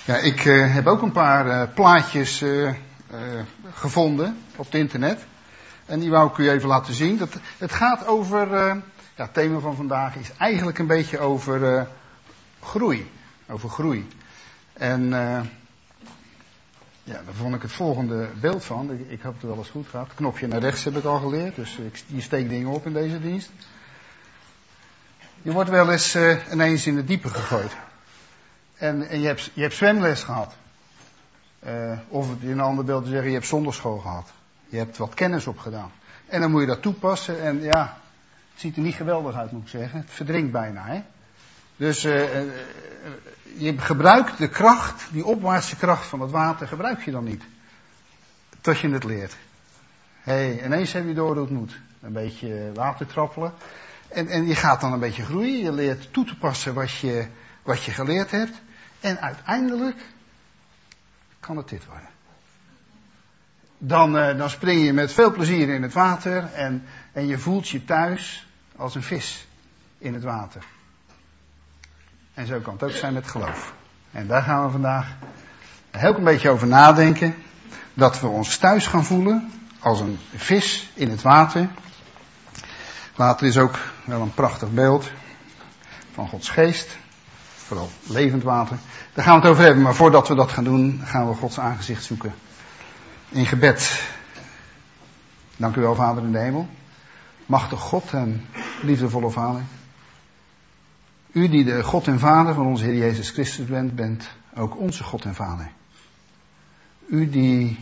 Ja, ik heb ook een paar plaatjes gevonden op het internet. En die wou ik u even laten zien. Het gaat over, het thema van vandaag is eigenlijk een beetje over groei. Over groei. En daar vond ik het volgende beeld van. Ik heb het wel eens goed gehad. Knopje naar rechts heb ik al geleerd. Dus je steekt dingen op in deze dienst. Je wordt wel eens ineens in het diepe gegooid. En je hebt zwemles gehad. Of in een ander beeld te zeggen, je hebt zondagschool gehad. Je hebt wat kennis opgedaan. En dan moet je dat toepassen. En ja, het ziet er niet geweldig uit, moet ik zeggen. Het verdrinkt bijna, hè. Dus je gebruikt de kracht, die opwaartse kracht van het water, gebruik je dan niet. Tot je het leert. Ineens heb je door hoe het moet. Een beetje water trappelen. En je gaat dan een beetje groeien. Je leert toe te passen wat je geleerd hebt. En uiteindelijk kan het dit worden. Dan spring je met veel plezier in het water. En je voelt je thuis als een vis in het water. En zo kan het ook zijn met geloof. En daar gaan we vandaag heel een beetje over nadenken. Dat we ons thuis gaan voelen als een vis in het water. Water is ook wel een prachtig beeld van Gods geest. Vooral levend water. Daar gaan we het over hebben. Maar voordat we dat gaan doen, gaan we Gods aangezicht zoeken. In gebed. Dank u wel, Vader in de hemel. Machtig God en liefdevolle Vader. U die de God en Vader van onze Heer Jezus Christus bent, bent ook onze God en Vader. U die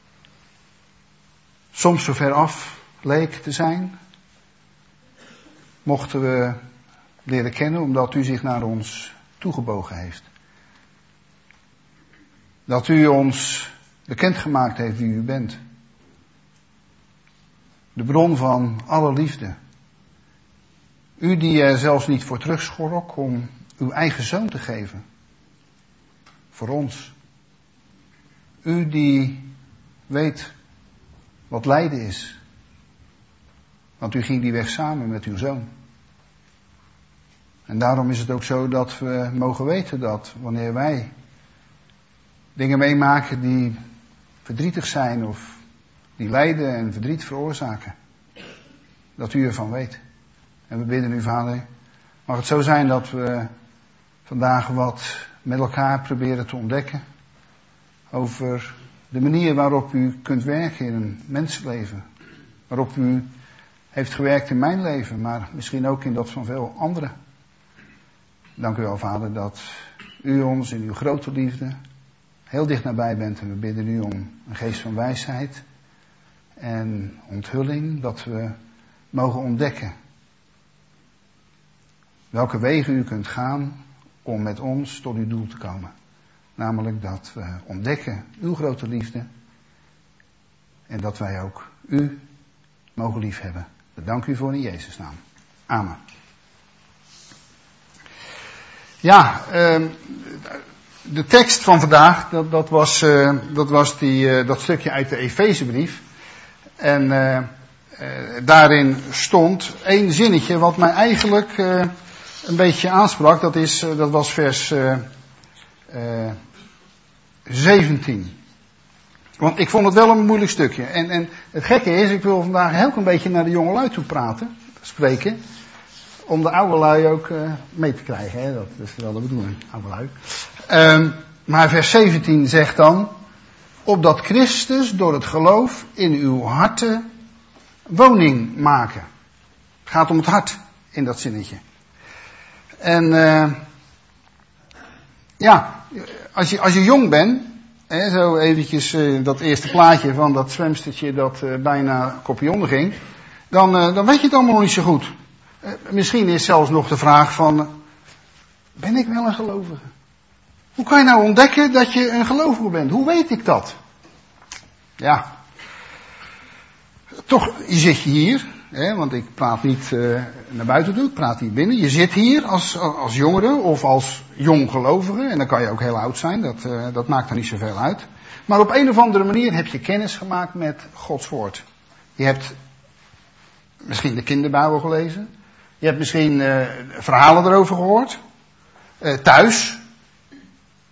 soms zo ver af leek te zijn, mochten we leren kennen omdat u zich naar ons toegebogen heeft. Dat u ons bekendgemaakt heeft wie u bent. De bron van alle liefde. U die er zelfs niet voor terugschrok om uw eigen zoon te geven. Voor ons. U die weet wat lijden is. Want u ging die weg samen met uw zoon. En daarom is het ook zo dat we mogen weten dat wanneer wij dingen meemaken die verdrietig zijn of die lijden en verdriet veroorzaken, dat u ervan weet. En we bidden u, Vader, mag het zo zijn dat we vandaag wat met elkaar proberen te ontdekken over de manier waarop u kunt werken in een mensenleven. Waarop u heeft gewerkt in mijn leven, maar misschien ook in dat van veel anderen. Dank u wel, Vader, dat u ons in uw grote liefde heel dicht nabij bent. En we bidden u om een geest van wijsheid en onthulling, dat we mogen ontdekken welke wegen u kunt gaan om met ons tot uw doel te komen. Namelijk dat we ontdekken uw grote liefde en dat wij ook u mogen liefhebben. We danken u voor in Jezus' naam. Amen. Ja, de tekst van vandaag, dat was dat stukje uit de Efezebrief. En daarin stond één zinnetje wat mij eigenlijk een beetje aansprak. Dat was vers 17. Want ik vond het wel een moeilijk stukje. En het gekke is, ik wil vandaag heel een beetje naar de jongelui toe spreken. Om de oude lui ook mee te krijgen. Hè? Dat is wel de bedoeling, oude lui. Maar vers 17 zegt dan: opdat Christus door het geloof in uw harten woning maken. Het gaat om het hart in dat zinnetje. En als je jong bent, hè, zo eventjes dat eerste plaatje van dat zwemstertje dat bijna kopje onderging, dan weet je het allemaal nog niet zo goed. Misschien is zelfs nog de vraag van, ben ik wel een gelovige? Hoe kan je nou ontdekken dat je een gelovige bent? Hoe weet ik dat? Ja, toch, je zit hier, hè, want ik praat niet naar buiten toe, ik praat hier binnen. Je zit hier als jongere of als jong gelovige, en dan kan je ook heel oud zijn, dat maakt er niet zoveel uit. Maar op een of andere manier heb je kennis gemaakt met Gods woord. Je hebt misschien de kinderbijbel gelezen. Je hebt misschien verhalen erover gehoord. Thuis.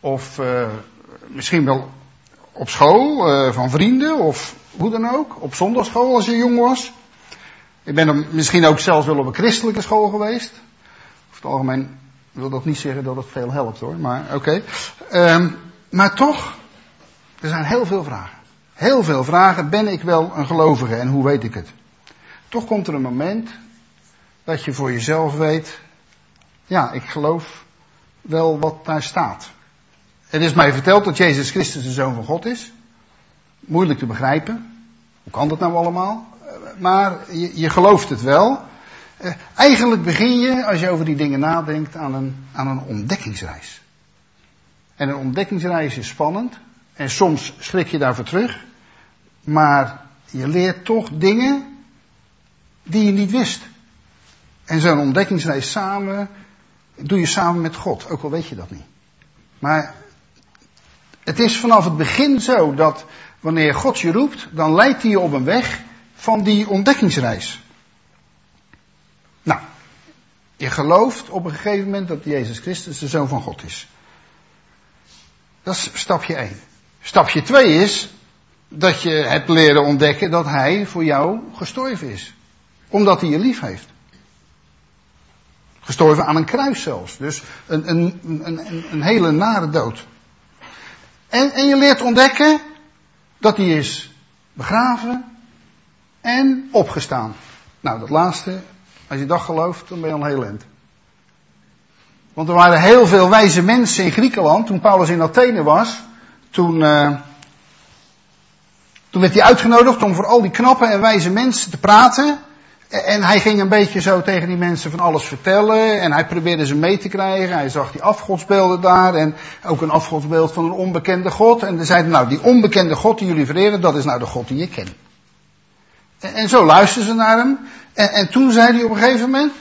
Of misschien wel op school, van vrienden of hoe dan ook. Op zondagschool als je jong was. Ik ben er misschien ook zelfs wel op een christelijke school geweest. Over het algemeen wil dat niet zeggen dat het veel helpt hoor, maar oké. Maar toch, er zijn heel veel vragen. Heel veel vragen, ben ik wel een gelovige en hoe weet ik het? Toch komt er een moment dat je voor jezelf weet, ja, ik geloof wel wat daar staat. Het is mij verteld dat Jezus Christus de Zoon van God is. Moeilijk te begrijpen. Hoe kan dat nou allemaal? Maar je gelooft het wel. Eigenlijk begin je, als je over die dingen nadenkt, aan een ontdekkingsreis. En een ontdekkingsreis is spannend. En soms schrik je daarvoor terug. Maar je leert toch dingen die je niet wist. En zo'n ontdekkingsreis doe je samen met God. Ook al weet je dat niet. Maar het is vanaf het begin zo dat wanneer God je roept, dan leidt hij je op een weg van die ontdekkingsreis. Nou, je gelooft op een gegeven moment dat Jezus Christus de Zoon van God is. Dat is stapje 1. Stapje 2 is dat je hebt leren ontdekken dat hij voor jou gestorven is. Omdat hij je lief heeft. Gestorven aan een kruis zelfs. Dus een hele nare dood. En je leert ontdekken dat hij is begraven en opgestaan. Nou, dat laatste, als je dat gelooft, dan ben je al heel eind. Want er waren heel veel wijze mensen in Griekenland, toen Paulus in Athene was. Toen werd hij uitgenodigd om voor al die knappe en wijze mensen te praten. En hij ging een beetje zo tegen die mensen van alles vertellen. En hij probeerde ze mee te krijgen. Hij zag die afgodsbeelden daar. En ook een afgodsbeeld van een onbekende God. En ze zeiden, nou, die onbekende God die jullie vereren, dat is nou de God die je kent. En zo luisterden ze naar hem. En toen zei hij op een gegeven moment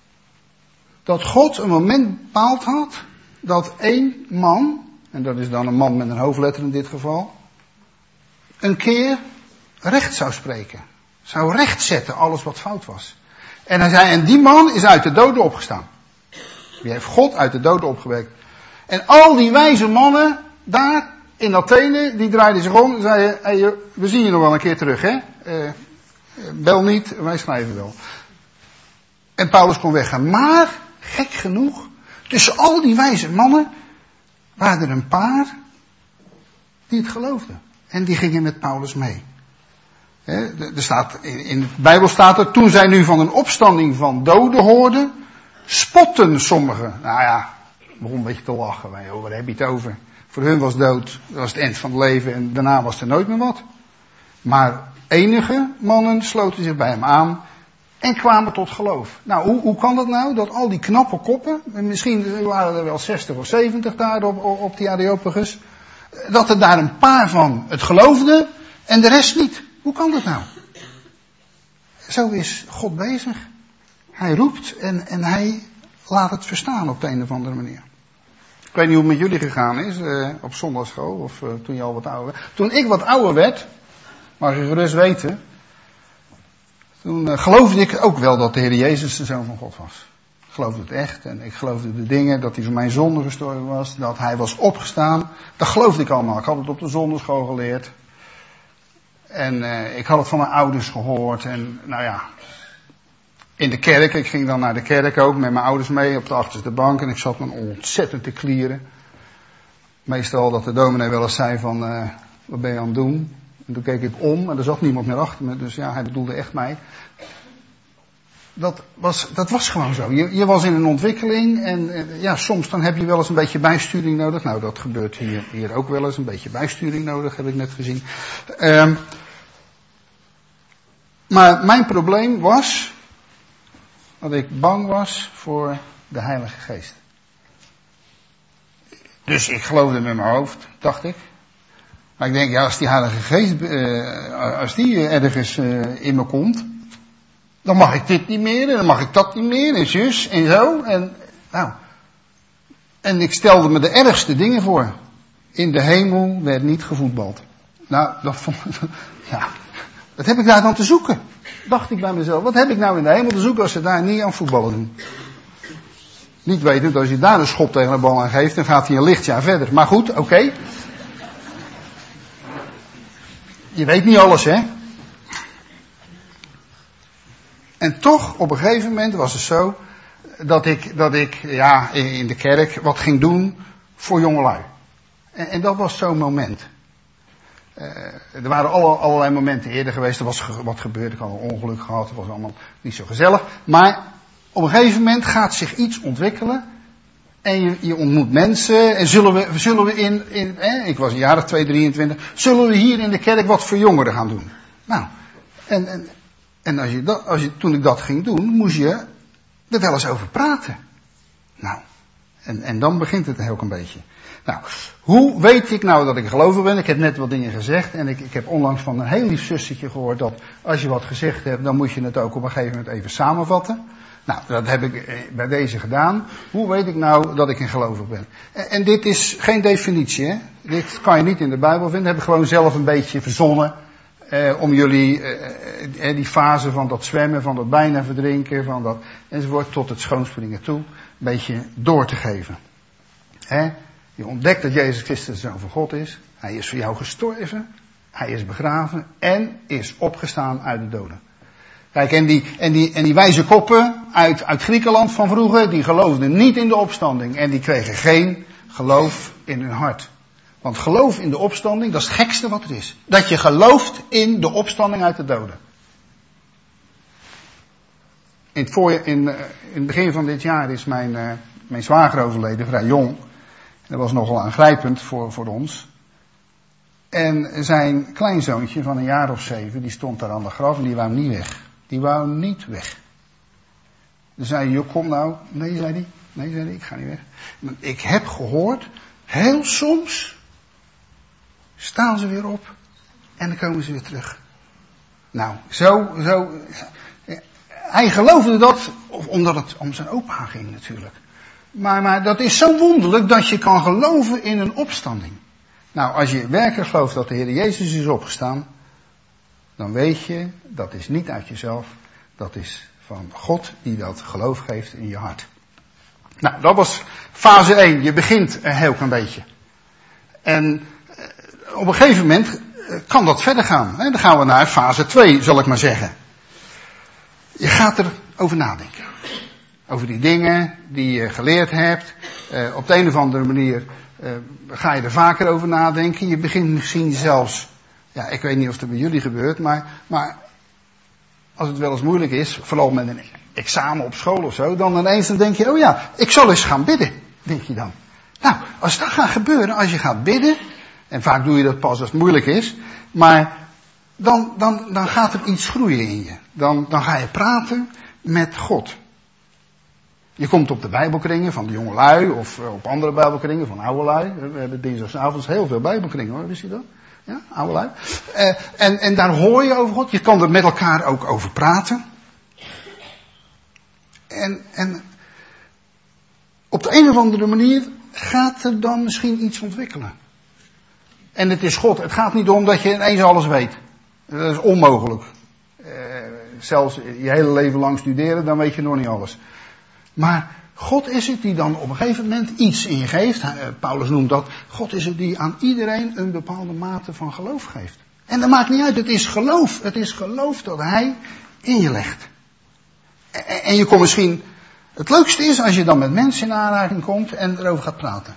dat God een moment bepaald had dat één man, en dat is dan een man met een hoofdletter in dit geval, een keer recht zou spreken. Zou rechtzetten alles wat fout was. En hij zei, en die man is uit de doden opgestaan. Die heeft God uit de doden opgewekt. En al die wijze mannen daar in Athene, die draaiden zich om en zeiden, hey, we zien je nog wel een keer terug, hè? Bel niet, wij schrijven wel. En Paulus kon weggaan. Maar, gek genoeg, tussen al die wijze mannen waren er een paar die het geloofden. En die gingen met Paulus mee. Er staat, in de Bijbel staat er, toen zij nu van een opstanding van doden hoorden, spotten sommigen. Nou ja, begon een beetje te lachen. Waar heb je het over? Voor hun was dood, dat was het eind van het leven en daarna was er nooit meer wat. Maar enige mannen sloten zich bij hem aan en kwamen tot geloof. Nou, hoe kan dat nou? Dat al die knappe koppen, misschien waren er wel 60 of 70 daar op die Areopagus, dat er daar een paar van het geloofden en de rest niet. Hoe kan dat nou? Zo is God bezig. Hij roept en hij laat het verstaan op de een of andere manier. Ik weet niet hoe het met jullie gegaan is, op zondagschool of toen je al wat ouder werd. Toen ik wat ouder werd, mag je gerust weten, toen geloofde ik ook wel dat de Heer Jezus de Zoon van God was. Ik geloofde het echt en ik geloofde de dingen, dat hij voor mijn zonde gestorven was, dat hij was opgestaan. Dat geloofde ik allemaal. Ik had het op de zondagschool geleerd. En ik had het van mijn ouders gehoord en nou ja, in de kerk, ik ging dan naar de kerk ook met mijn ouders mee op de achterste bank en ik zat me ontzettend te klieren. Meestal dat de dominee wel eens zei van, wat ben je aan het doen? En toen keek ik om en er zat niemand meer achter me, dus ja, hij bedoelde echt mij. Dat was gewoon zo. Je was in een ontwikkeling en ja, soms dan heb je wel eens een beetje bijsturing nodig. Nou, dat gebeurt hier ook wel eens, een beetje bijsturing nodig, heb ik net gezien. Maar mijn probleem was dat ik bang was voor de Heilige Geest. Dus ik geloofde met mijn hoofd, dacht ik. Maar ik denk, ja, als die Heilige Geest, als die ergens in me komt, dan mag ik dit niet meer en dan mag ik dat niet meer en zus en zo. En ik stelde me de ergste dingen voor. In de hemel werd niet gevoetbald. Nou, wat heb ik daar dan te zoeken? Dacht ik bij mezelf, wat heb ik nou in de hemel te zoeken als ze daar niet aan voetballen doen? Niet weten dat als je daar een schop tegen de bal aan geeft, dan gaat hij een lichtjaar verder. Maar goed, oké. Je weet niet alles, hè. En toch, op een gegeven moment was het zo, dat ik in de kerk wat ging doen voor jongelui. En dat was zo'n moment. Er waren allerlei momenten eerder geweest, er was wat gebeurd, ik had een ongeluk gehad, het was allemaal niet zo gezellig. Maar op een gegeven moment gaat zich iets ontwikkelen en je ontmoet mensen en zullen we ik was een jaar of 23, zullen we hier in de kerk wat voor jongeren gaan doen. Nou, en toen ik dat ging doen, moest je er wel eens over praten. Nou, en dan begint het ook een beetje. Nou, hoe weet ik nou dat ik gelovig ben? Ik heb net wat dingen gezegd en ik heb onlangs van een heel lief zustertje gehoord dat als je wat gezegd hebt, dan moet je het ook op een gegeven moment even samenvatten. Nou, dat heb ik bij deze gedaan. Hoe weet ik nou dat ik een gelovig ben? En dit is geen definitie, hè? Dit kan je niet in de Bijbel vinden. Dat heb ik gewoon zelf een beetje verzonnen. Om jullie die fase van dat zwemmen, van dat bijna verdrinken, van dat enzovoort, tot het schoonspringen toe, een beetje door te geven. Je ontdekt dat Jezus Christus de Zoon van God is. Hij is voor jou gestorven. Hij is begraven en is opgestaan uit de doden. Kijk, en die wijze koppen uit Griekenland van vroeger, die geloofden niet in de opstanding. En die kregen geen geloof in hun hart. Want geloof in de opstanding, dat is het gekste wat er is. Dat je gelooft in de opstanding uit de doden. In het begin van dit jaar is mijn zwager overleden, vrij jong. Dat was nogal aangrijpend voor ons. En zijn kleinzoontje van een jaar of 7, die stond daar aan de graf en die wou niet weg. Die wou niet weg. Dus zei hij, kom nou. Nee, zei hij, ik ga niet weg. Ik heb gehoord, heel soms staan ze weer op en dan komen ze weer terug. Nou, zo. Hij geloofde dat, omdat het om zijn opa ging natuurlijk. Maar dat is zo wonderlijk dat je kan geloven in een opstanding. Nou, als je werkelijk gelooft dat de Heer Jezus is opgestaan, dan weet je, dat is niet uit jezelf, dat is van God die dat geloof geeft in je hart. Nou, dat was fase 1. Je begint een heel klein beetje. En op een gegeven moment kan dat verder gaan. Dan gaan we naar fase 2, zal ik maar zeggen. Je gaat erover nadenken. Over die dingen die je geleerd hebt. Op de een of andere manier ga je er vaker over nadenken. Je begint misschien zelfs, ja, ik weet niet of dat bij jullie gebeurt, maar als het wel eens moeilijk is, vooral met een examen op school of zo, dan ineens dan denk je, oh ja, ik zal eens gaan bidden, denk je dan. Nou, als dat gaat gebeuren, als je gaat bidden, en vaak doe je dat pas als het moeilijk is, maar dan gaat er iets groeien in je. Dan ga je praten met God. Je komt op de bijbelkringen van de jongelui of op andere bijbelkringen van oudelui. We hebben dinsdagavond heel veel bijbelkringen hoor, wist je dat? Ja, oudelui. En daar hoor je over God. Je kan er met elkaar ook over praten. En op de een of andere manier gaat er dan misschien iets ontwikkelen. En het is God. Het gaat niet om dat je ineens alles weet. Dat is onmogelijk. Zelfs je hele leven lang studeren, dan weet je nog niet alles. Maar God is het die dan op een gegeven moment iets in je geeft. Paulus noemt dat. God is het die aan iedereen een bepaalde mate van geloof geeft. En dat maakt niet uit. Het is geloof. Het is geloof dat hij in je legt. En je komt misschien... Het leukste is als je dan met mensen in aanraking komt en erover gaat praten.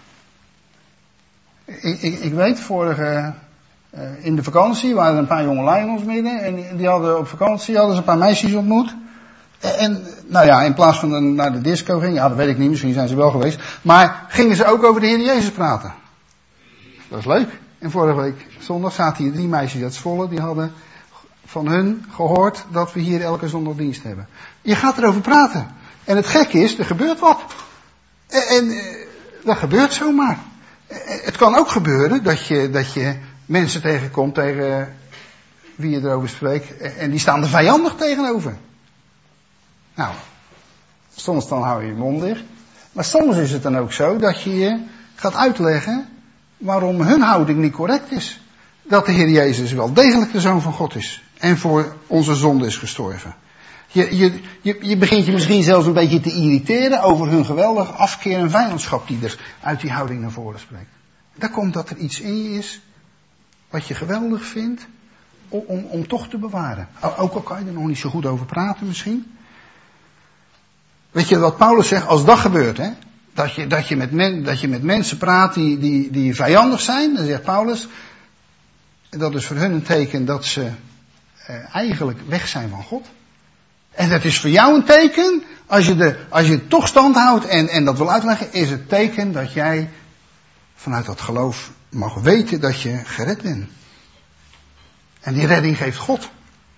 Ik weet, in de vakantie waren er een paar jongelui in ons midden. En die hadden op vakantie ze een paar meisjes ontmoet. En nou ja, in plaats van naar de disco gingen, ja dat weet ik niet, misschien zijn ze wel geweest. Maar gingen ze ook over de Heer Jezus praten. Dat is leuk. En vorige week zondag zaten hier 3 meisjes uit Zwolle, die hadden van hun gehoord dat we hier elke zondag dienst hebben. Je gaat erover praten. En het gekke is, er gebeurt wat. En dat gebeurt zomaar. Het kan ook gebeuren dat je mensen tegenkomt tegen wie je erover spreekt. En die staan er vijandig tegenover. Nou, soms dan hou je je mond dicht. Maar soms is het dan ook zo dat je je gaat uitleggen waarom hun houding niet correct is. Dat de Heer Jezus wel degelijk de Zoon van God is. En voor onze zonde is gestorven. Je begint je misschien zelfs een beetje te irriteren over hun geweldige afkeer en vijandschap die er uit die houding naar voren spreekt. Daar komt dat er iets in je is wat je geweldig vindt om toch te bewaren. Ook al kan je er nog niet zo goed over praten misschien. Weet je wat Paulus zegt, als dat gebeurt, hè? Dat je met mensen praat die vijandig zijn, dan zegt Paulus, dat is voor hun een teken dat ze eigenlijk weg zijn van God. En dat is voor jou een teken, als je het toch stand houdt en dat wil uitleggen, is het teken dat jij vanuit dat geloof mag weten dat je gered bent. En die redding geeft God.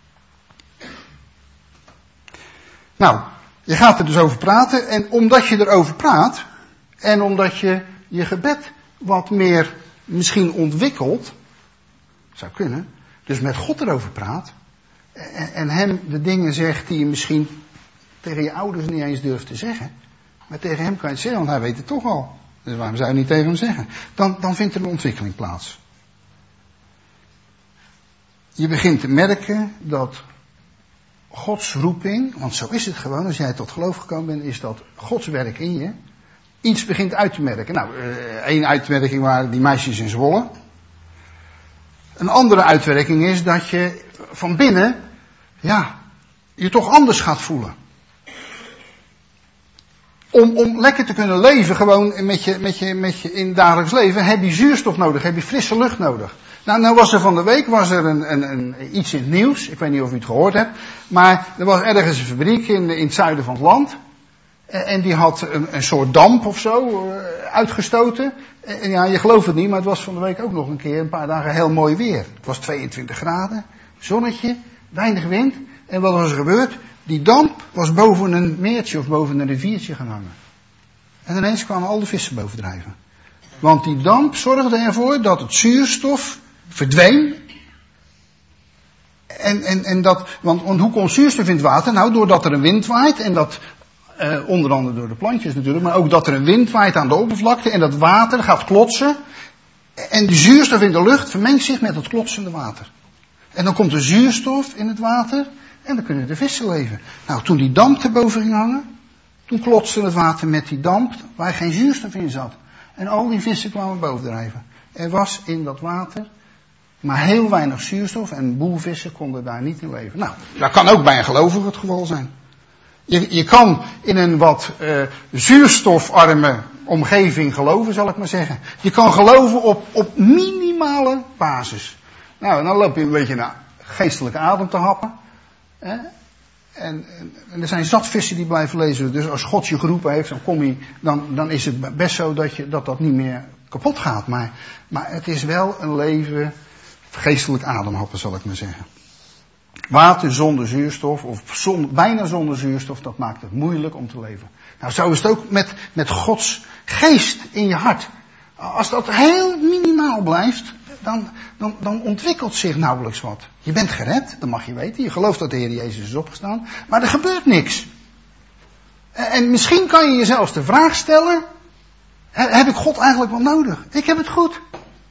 Nou, je gaat er dus over praten en omdat je erover praat en omdat je je gebed wat meer misschien ontwikkelt, zou kunnen, dus met God erover praat en hem de dingen zegt die je misschien tegen je ouders niet eens durft te zeggen, maar tegen hem kan je het zeggen, want hij weet het toch al. Dus waarom zou je niet tegen hem zeggen? Dan vindt er een ontwikkeling plaats. Je begint te merken dat Gods roeping, want zo is het gewoon, als jij tot geloof gekomen bent, is dat Gods werk in je, iets begint uit te merken. Nou, één uitwerking waren die meisjes in Zwolle. Een andere uitwerking is dat je van binnen, je toch anders gaat voelen. Om lekker te kunnen leven, gewoon met je in het dagelijks leven, heb je zuurstof nodig, heb je frisse lucht nodig. Nou was er van de week iets in het nieuws, ik weet niet of u het gehoord hebt, maar er was ergens een fabriek in het zuiden van het land. En die had een soort damp of zo uitgestoten. En ja, je gelooft het niet, maar het was van de week ook nog een paar dagen heel mooi weer. Het was 22 graden, zonnetje, weinig wind. En wat was er gebeurd? Die damp was boven een meertje of boven een riviertje gaan hangen. En ineens kwamen al de vissen bovendrijven. Want die damp zorgde ervoor dat het zuurstof verdween. Want hoe komt zuurstof in het water? Nou, doordat er een wind waait en dat, onder andere door de plantjes natuurlijk, maar ook dat er een wind waait aan de oppervlakte en dat water gaat klotsen. En de zuurstof in de lucht vermengt zich met het klotsende water. En dan komt de zuurstof in het water en dan kunnen de vissen leven. Nou, toen die damp erboven ging hangen, toen klotste het water met die damp waar geen zuurstof in zat. En al die vissen kwamen bovendrijven. Er was in dat water maar heel weinig zuurstof en een boel vissen konden daar niet in leven. Nou, dat kan ook bij een gelovige het geval zijn. Je kan in een wat zuurstofarme omgeving geloven, zal ik maar zeggen. Je kan geloven op minimale basis. Nou, en dan loop je een beetje naar geestelijke adem te happen. Hè? En er zijn zat vissen die blijven leven. Dus als God je geroepen heeft, dan is het best zo dat niet meer kapot gaat. Maar het is wel een leven geestelijk ademhappen, zal ik maar zeggen. Water zonder zuurstof, of bijna zonder zuurstof, dat maakt het moeilijk om te leven. Nou, zo is het ook met Gods geest in je hart. Als dat heel minimaal blijft, dan ontwikkelt zich nauwelijks wat. Je bent gered, dat mag je weten. Je gelooft dat de Heer Jezus is opgestaan. Maar er gebeurt niks. En misschien kan je jezelf de vraag stellen, heb ik God eigenlijk wel nodig? Ik heb het goed.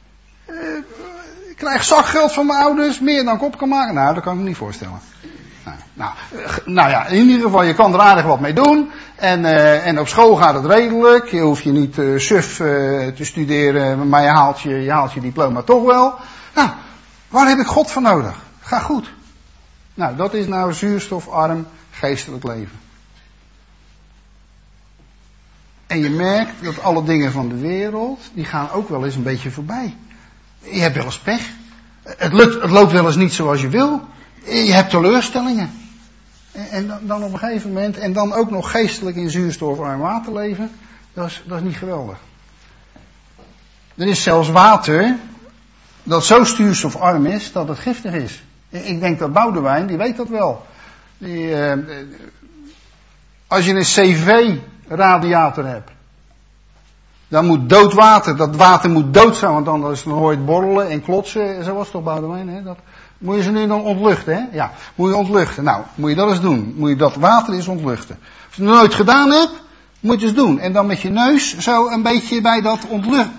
Ik krijg zakgeld van mijn ouders, meer dan ik op kan maken. Nou, dat kan ik me niet voorstellen. Nou ja, in ieder geval, je kan er aardig wat mee doen. En op school gaat het redelijk. Je hoeft je niet suf te studeren, maar je haalt je diploma toch wel. Nou, waar heb ik God voor nodig? Ga goed. Nou, dat is nou zuurstofarm geestelijk leven. En je merkt dat alle dingen van de wereld, die gaan ook wel eens een beetje voorbij. Je hebt wel eens pech. Het loopt wel eens niet zoals je wil. Je hebt teleurstellingen. En dan op een gegeven moment, en dan ook nog geestelijk in zuurstofarm water leven, dat is niet geweldig. Er is zelfs water dat zo zuurstofarm is dat het giftig is. Ik denk dat Boudewijn, die weet dat wel. Als je een CV-radiator hebt, dan moet dood water, dat water moet dood zijn, want anders dan hoor je het borrelen en klotsen. Zo was het toch, Boudewijn, hè? Dat moet je ze nu dan ontluchten, hè? Ja, moet je ontluchten. Nou, moet je dat eens doen. Moet je dat water eens ontluchten. Als je het nooit gedaan hebt, moet je het eens doen. En dan met je neus zo een beetje bij dat ontluchten.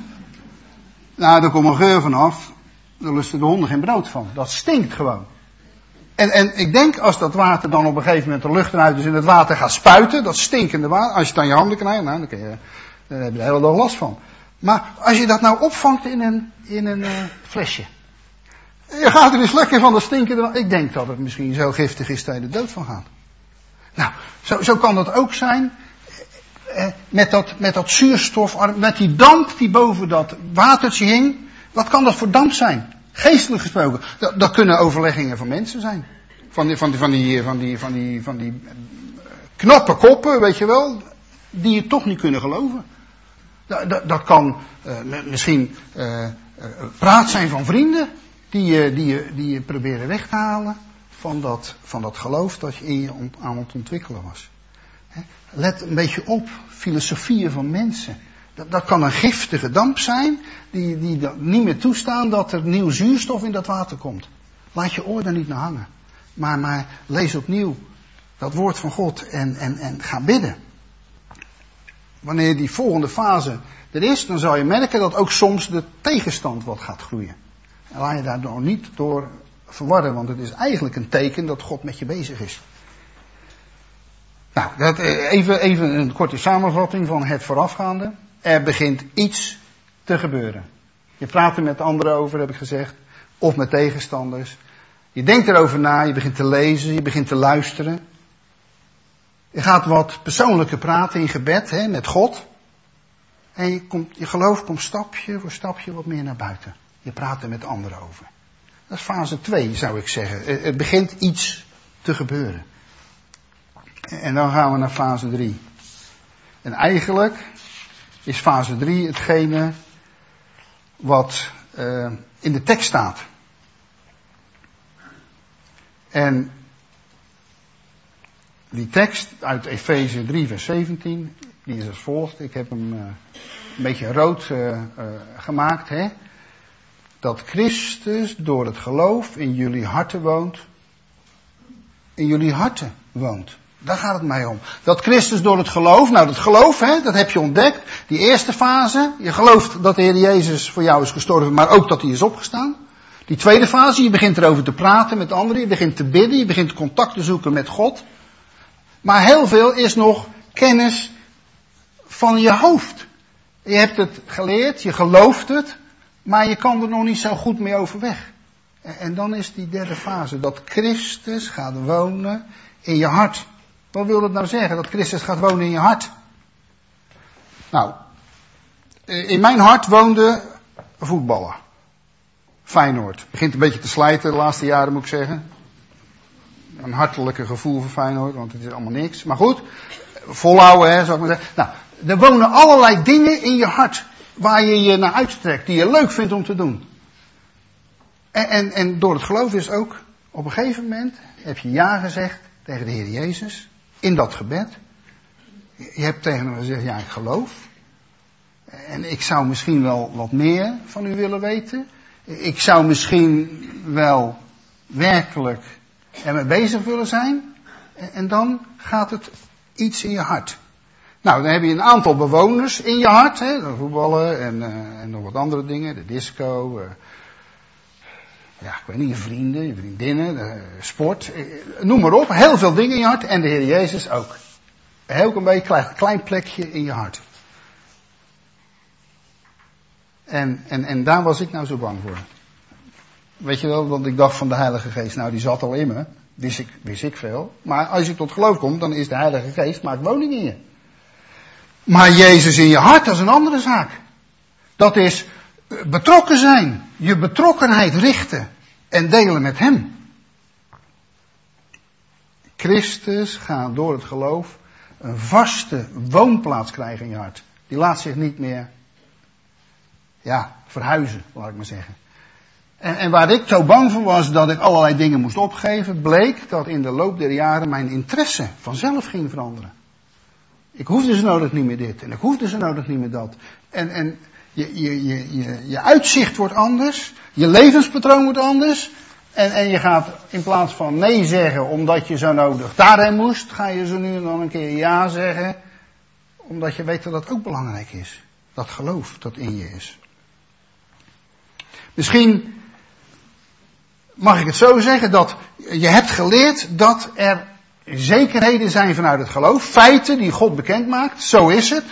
Nou, daar komt een geur vanaf. Daar lusten de honden geen brood van. Dat stinkt gewoon. En ik denk als dat water dan op een gegeven moment de lucht eruit is en het water gaat spuiten, dat stinkende water, als je het aan je handen krijgt, nou, dan heb je er de hele dag last van. Maar als je dat nou opvangt in een flesje. Je gaat er eens lekker van dat stinkende water. Ik denk dat het misschien zo giftig is dat je er dood van gaat. Nou, zo kan dat ook zijn. Met dat zuurstof, met die damp die boven dat watertje hing. Wat kan dat voor damp zijn? Geestelijk gesproken. Dat kunnen overleggingen van mensen zijn. Van die knappe koppen, weet je wel. Die je toch niet kunnen geloven. Dat kan misschien praat zijn van vrienden. Die je proberen weg te halen. Van dat geloof dat je in je aan het ontwikkelen was. Let een beetje op. Filosofieën van mensen. Dat kan een giftige damp zijn. Die niet meer toestaan dat er nieuw zuurstof in dat water komt. Laat je oor daar niet naar hangen. Maar lees opnieuw dat woord van God en ga bidden. Wanneer die volgende fase er is, dan zal je merken dat ook soms de tegenstand wat gaat groeien. En laat je daar nog niet door verwarren, want het is eigenlijk een teken dat God met je bezig is. Nou, even een korte samenvatting van het voorafgaande. Er begint iets te gebeuren. Je praat er met anderen over, heb ik gezegd. Of met tegenstanders. Je denkt erover na, je begint te lezen, je begint te luisteren. Je gaat wat persoonlijker praten in gebed, met God. En je geloof komt stapje voor stapje wat meer naar buiten. Je praat er met anderen over. Dat is fase 2, zou ik zeggen. Er begint iets te gebeuren. En dan gaan we naar fase 3. En eigenlijk is fase 3 hetgene wat in de tekst staat. En die tekst uit Efeze 3 vers 17, die is als volgt. Ik heb hem een beetje rood gemaakt. Dat Christus door het geloof in jullie harten woont. In jullie harten woont. Daar gaat het mij om. Dat Christus door het geloof, nou dat geloof, dat heb je ontdekt. Die eerste fase, je gelooft dat de Heer Jezus voor jou is gestorven, maar ook dat hij is opgestaan. Die tweede fase, je begint erover te praten met anderen, je begint te bidden, je begint contact te zoeken met God. Maar heel veel is nog kennis van je hoofd. Je hebt het geleerd, je gelooft het, maar je kan er nog niet zo goed mee overweg. En dan is die derde fase, dat Christus gaat wonen in je hart. Wat wil dat nou zeggen, dat Christus gaat wonen in je hart? Nou, in mijn hart woonde een voetballer. Feyenoord. Begint een beetje te slijten de laatste jaren, moet ik zeggen. Een hartelijke gevoel voor Feyenoord, want het is allemaal niks. Maar goed, volhouden, zou ik maar zeggen. Nou, er wonen allerlei dingen in je hart waar je je naar uitstrekt, die je leuk vindt om te doen. En door het geloof is ook, op een gegeven moment heb je ja gezegd tegen de Heer Jezus, in dat gebed. Je hebt tegen hem gezegd, ja, ik geloof. En ik zou misschien wel wat meer van u willen weten. Ik zou misschien wel werkelijk ermee bezig willen zijn. En dan gaat het iets in je hart. Nou, dan heb je een aantal bewoners in je hart. Voetballen en nog wat andere dingen. De disco. Ja, ik weet niet, je vrienden, je vriendinnen, sport. Noem maar op. Heel veel dingen in je hart. En de Heer Jezus ook. Heel een beetje klein plekje in je hart. En daar was ik nou zo bang voor. Weet je wel, want ik dacht van de Heilige Geest, nou die zat al in me. Wist ik veel. Maar als je tot geloof komt, dan is de Heilige Geest, maakt woning in je. Maar Jezus in je hart, dat is een andere zaak. Dat is betrokken zijn. Je betrokkenheid richten. En delen met Hem. Christus gaat door het geloof een vaste woonplaats krijgen in je hart. Die laat zich niet meer verhuizen, laat ik maar zeggen. En waar ik zo bang voor was dat ik allerlei dingen moest opgeven, bleek dat in de loop der jaren mijn interesse vanzelf ging veranderen. Ik hoefde zo nodig niet meer dit en ik hoefde zo nodig niet meer dat. En je uitzicht wordt anders, je levenspatroon wordt anders. En je gaat in plaats van nee zeggen omdat je zo nodig daarheen moest, ga je zo nu en dan een keer ja zeggen. Omdat je weet dat dat ook belangrijk is. Dat geloof dat in je is. Misschien mag ik het zo zeggen, dat je hebt geleerd dat er zekerheden zijn vanuit het geloof. Feiten die God bekend maakt. Zo is het.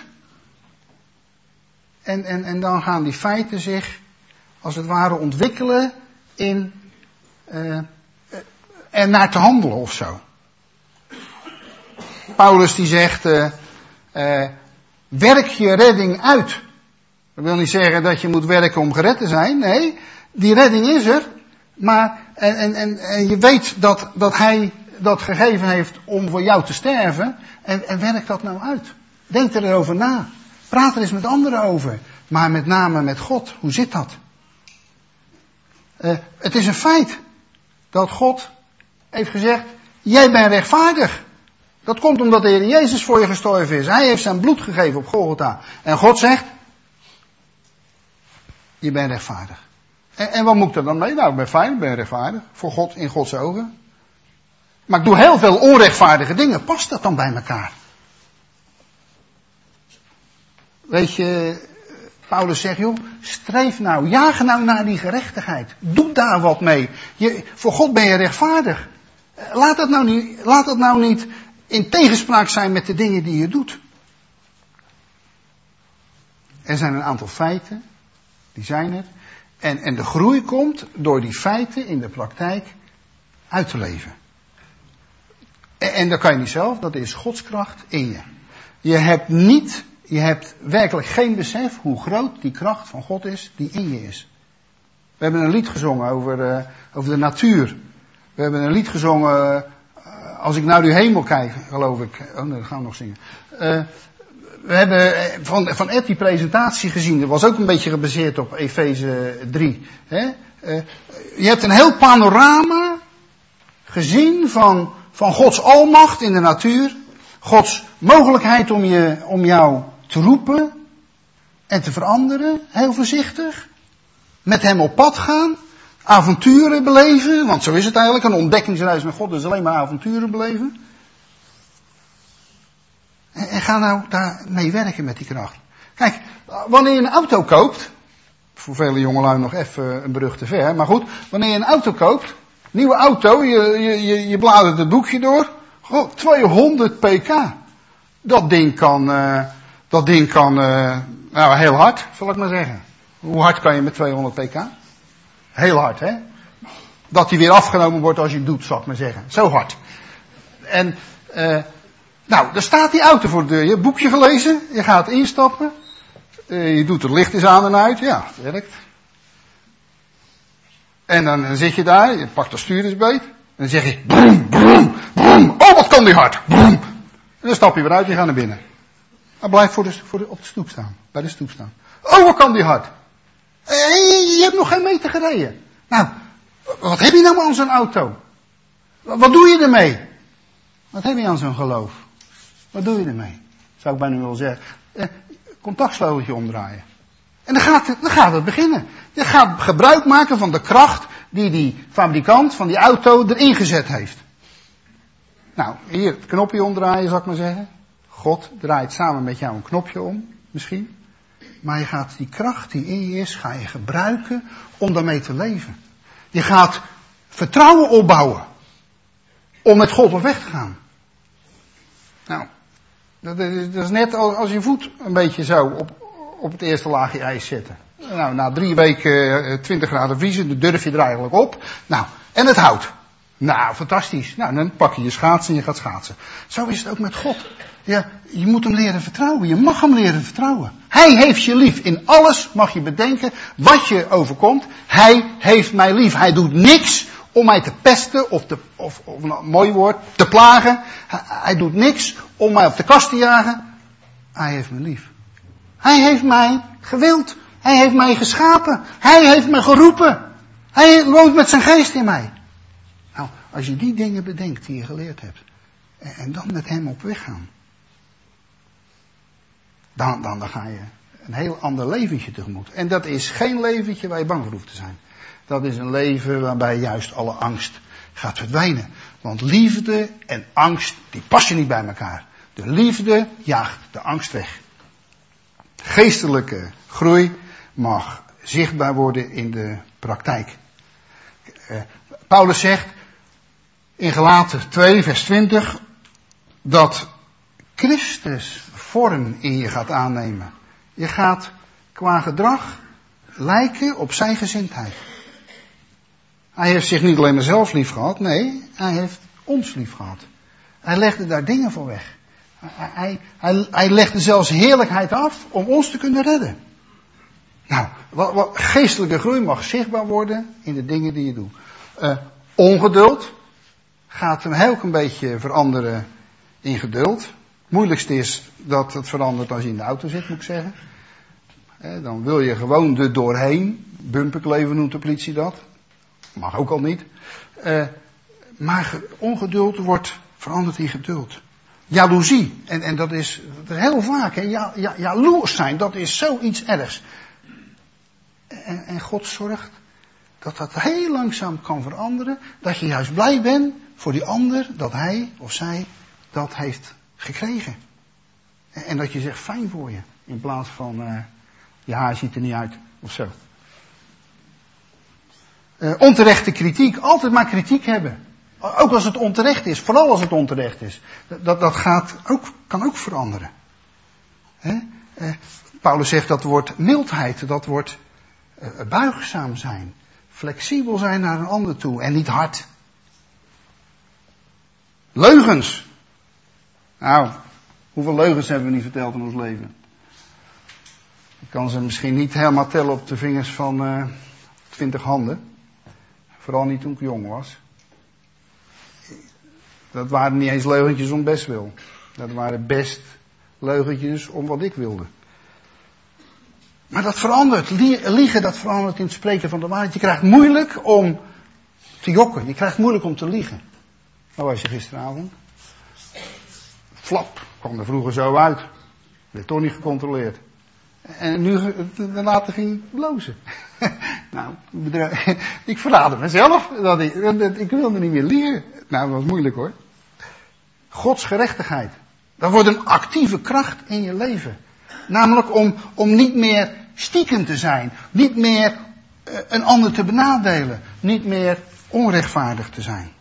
En dan gaan die feiten zich, als het ware, ontwikkelen in er naar te handelen of zo. Paulus die zegt, werk je redding uit. Dat wil niet zeggen dat je moet werken om gered te zijn. Nee, die redding is er. Maar, en je weet dat hij dat gegeven heeft om voor jou te sterven. En werk dat nou uit. Denk erover na. Praat er eens met anderen over. Maar met name met God. Hoe zit dat? Het is een feit dat God heeft gezegd, jij bent rechtvaardig. Dat komt omdat de Heer Jezus voor je gestorven is. Hij heeft zijn bloed gegeven op Golgotha. En God zegt, je bent rechtvaardig. En wat moet ik er dan mee? Nou, ik ben fijn, ik ben rechtvaardig. Voor God, in Gods ogen. Maar ik doe heel veel onrechtvaardige dingen. Past dat dan bij elkaar? Weet je, Paulus zegt, joh, streef nou, jaag nou naar die gerechtigheid. Doe daar wat mee. Voor God ben je rechtvaardig. Laat dat nou niet in tegenspraak zijn met de dingen die je doet. Er zijn een aantal feiten, die zijn er. En de groei komt door die feiten in de praktijk uit te leven. En dat kan je niet zelf, dat is Gods kracht in je. Je hebt werkelijk geen besef hoe groot die kracht van God is die in je is. We hebben een lied gezongen over de natuur. We hebben een lied gezongen, als ik naar uw hemel kijk, geloof ik. Oh nee, dat gaan we nog zingen. We hebben van Ed die presentatie gezien. Dat was ook een beetje gebaseerd op Efeze 3. Hè? Je hebt een heel panorama gezien van Gods almacht in de natuur. Gods mogelijkheid om jou te roepen en te veranderen. Heel voorzichtig. Met hem op pad gaan. Avonturen beleven. Want zo is het eigenlijk. Een ontdekkingsreis met God is alleen maar avonturen beleven. En ga nou daarmee werken met die kracht. Kijk, wanneer je een auto koopt. Voor vele jongelui nog even een brug te ver. Maar goed, wanneer je een auto koopt. Nieuwe auto, je bladert het boekje door. Goh, 200 pk. Dat ding kan nou, heel hard, zal ik maar zeggen. Hoe hard kan je met 200 pk? Heel hard, hè? Dat die weer afgenomen wordt als je het doet, zal ik maar zeggen. Zo hard. En, nou, daar staat die auto voor de deur. Je hebt boekje gelezen, je gaat instappen. Je doet het licht eens aan en uit. Ja, het werkt. En dan zit je daar, je pakt de stuurdersbeet. En dan zeg je, broem, broem, broem. Oh, wat kan die hard. Broem. En dan stap je weer uit, je gaat naar binnen. Dan blijf op de stoep staan. Bij de stoep staan. Oh, wat kan die hard. Je hebt nog geen meter gereden. Nou, wat heb je nou aan zo'n auto? Wat doe je ermee? Wat heb je aan zo'n geloof? Wat doe je ermee? Zou ik bijna willen zeggen. Contactsleuteltje omdraaien. En dan gaat het beginnen. Je gaat gebruik maken van de kracht die fabrikant van die auto erin gezet heeft. Nou, hier het knopje omdraaien, zal ik maar zeggen. God draait samen met jou een knopje om, misschien. Maar je gaat die kracht die in je is, ga je gebruiken om daarmee te leven. Je gaat vertrouwen opbouwen. Om met God op weg te gaan. Nou, dat is net als je voet een beetje zo op het eerste laagje ijs zetten. Nou, na 3 weken 20 graden vriezen, dan durf je er eigenlijk op. Nou, en het houdt. Nou, fantastisch. Nou, dan pak je je schaatsen en je gaat schaatsen. Zo is het ook met God. Ja, je moet hem leren vertrouwen. Je mag hem leren vertrouwen. Hij heeft je lief. In alles mag je bedenken wat je overkomt. Hij heeft mij lief. Hij doet niks om mij te pesten of een mooi woord, te plagen. Hij doet niks om mij op de kast te jagen. Hij heeft me lief. Hij heeft mij gewild. Hij heeft mij geschapen. Hij heeft me geroepen. Hij woont met zijn geest in mij. Nou, als je die dingen bedenkt die je geleerd hebt. En dan met hem op weg gaan. Dan ga je een heel ander leventje tegemoet. En dat is geen leventje waar je bang voor hoeft te zijn. Dat is een leven waarbij juist alle angst gaat verdwijnen. Want liefde en angst, die passen niet bij elkaar. De liefde jaagt de angst weg. Geestelijke groei mag zichtbaar worden in de praktijk. Paulus zegt in Galaten 2 vers 20 dat Christus vorm in je gaat aannemen. Je gaat qua gedrag lijken op zijn gezindheid. Hij heeft zich niet alleen maar zelf lief gehad, nee, hij heeft ons lief gehad. Hij legde daar dingen voor weg. Hij legde zelfs heerlijkheid af om ons te kunnen redden. Nou, wat geestelijke groei mag zichtbaar worden in de dingen die je doet. Ongeduld gaat hem heel een beetje veranderen in geduld. Het moeilijkste is dat het verandert als je in de auto zit, moet ik zeggen. Dan wil je gewoon er doorheen. Bumperkleven noemt de politie dat. Mag ook al niet. Maar ongeduld wordt veranderd in geduld. Jaloezie. En dat is heel vaak. Jaloers zijn, dat is zoiets ergs. En God zorgt dat dat heel langzaam kan veranderen. Dat je juist blij bent voor die ander dat hij of zij dat heeft gekregen. En dat je zegt fijn voor je. In plaats van je haar ziet er niet uit of zo. Onterechte kritiek. Altijd maar kritiek hebben. Ook als het onterecht is. Vooral als het onterecht is. Dat kan ook veranderen. Paulus zegt dat wordt mildheid. Dat wordt buigzaam zijn. Flexibel zijn naar een ander toe. En niet hard. Leugens. Nou, hoeveel leugens hebben we niet verteld in ons leven? Ik kan ze misschien niet helemaal tellen op de vingers van 20 handen. Vooral niet toen ik jong was. Dat waren niet eens leugentjes om bestwil. Dat waren best leugentjes om wat ik wilde. Maar dat verandert. Liegen, dat verandert in het spreken van de waarheid. Je krijgt moeilijk om te jokken. Je krijgt moeilijk om te liegen. Waar was je gisteravond? Flap. Kwam er vroeger zo uit. Werd toch niet gecontroleerd. En nu, later ging ik blozen. Nou, ik verraadde mezelf. Ik wilde niet meer liegen. Nou, dat was moeilijk hoor. Gods gerechtigheid. Dat wordt een actieve kracht in je leven. Namelijk om niet meer stiekem te zijn. Niet meer een ander te benadelen. Niet meer onrechtvaardig te zijn.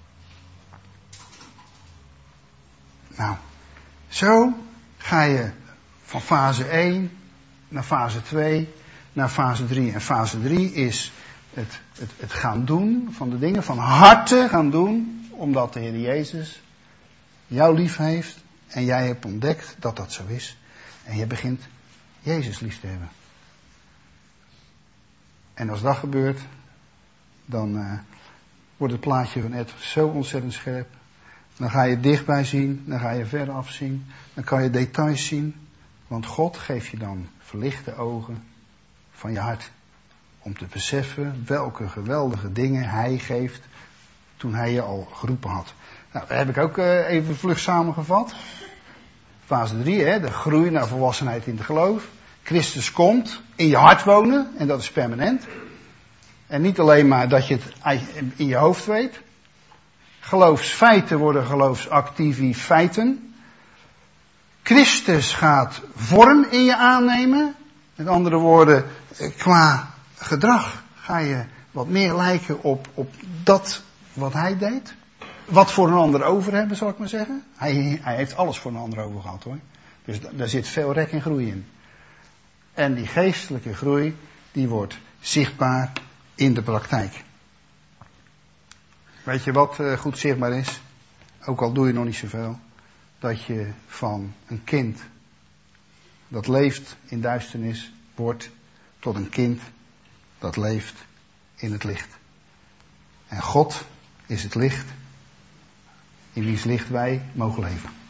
Nou, zo ga je van fase 1 naar fase 2, naar fase 3. En fase 3 is het gaan doen van de dingen, van harte gaan doen, omdat de Heer Jezus jou lief heeft en jij hebt ontdekt dat dat zo is. En je begint Jezus lief te hebben. En als dat gebeurt, dan wordt het plaatje van Ed zo ontzettend scherp. Dan ga je dichtbij zien, dan ga je ver afzien, dan kan je details zien. Want God geeft je dan verlichte ogen van je hart. Om te beseffen welke geweldige dingen Hij geeft toen Hij je al geroepen had. Nou, dat heb ik ook even vlug samengevat. Fase 3, de groei naar volwassenheid in het geloof. Christus komt in je hart wonen en dat is permanent. En niet alleen maar dat je het in je hoofd weet. Geloofsfeiten worden geloofsactiviteiten. Christus gaat vorm in je aannemen. Met andere woorden, qua gedrag ga je wat meer lijken op dat wat hij deed. Wat voor een ander over hebben, zal ik maar zeggen. Hij heeft alles voor een ander over gehad hoor. Dus daar zit veel rek en groei in. En die geestelijke groei, die wordt zichtbaar in de praktijk. Weet je wat goed zichtbaar is? Ook al doe je nog niet zoveel. Dat je van een kind dat leeft in duisternis wordt tot een kind dat leeft in het licht. En God is het licht in wiens licht wij mogen leven.